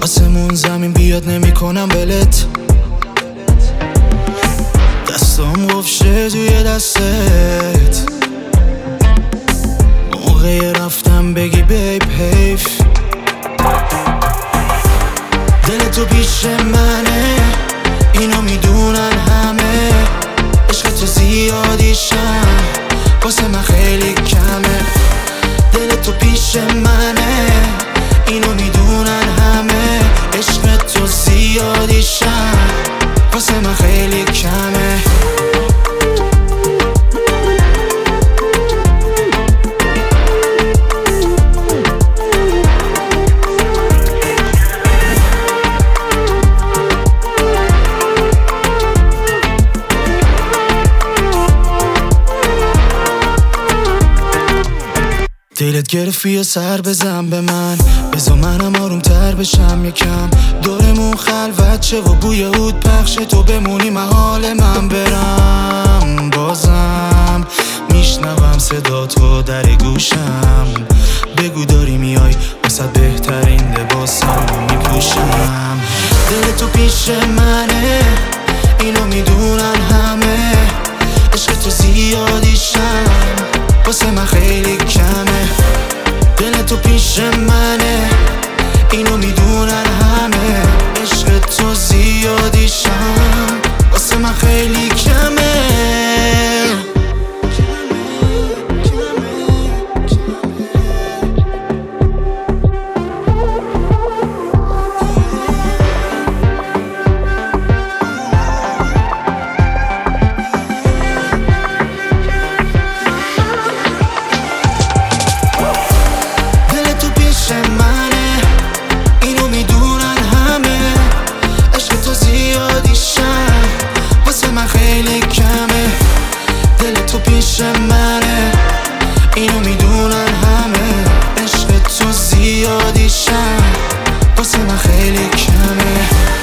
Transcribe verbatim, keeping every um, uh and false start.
آسمون زمین بیاد نمی کنم ولت، دستام قفشه توی دستت، موقع رفتم بگی بیب حیف، دل تو پیش منه اینو میدونن همه، عشق تو زیادیشم واسه من خیلی کمه، دل تو پیش منه اینو میدونن همه، عشق تو زیادیشم واسه من خیلی کمه. دلت گرفت یه سر بزن به من، بذار منم آروم تر بشم یکم، دورمون خلوت شه و بوی عود پخشه، تو بمونی محال من برم، بازم میشنوم صدا تو در گوشم، بگو داری میای واسه بهترین لباسم میپوشم، دل تو پیش منه اینو میدونن همه، عشق تو زیادیشم واسه من خیلی کمه، دل تو پیش منه اینو میدونن همه، عشق تو زیادیشم واسه من خیلی کمه. پیش منه اینو میدونن همه، عشق تو زیادیشم واسه من خیلی کمه.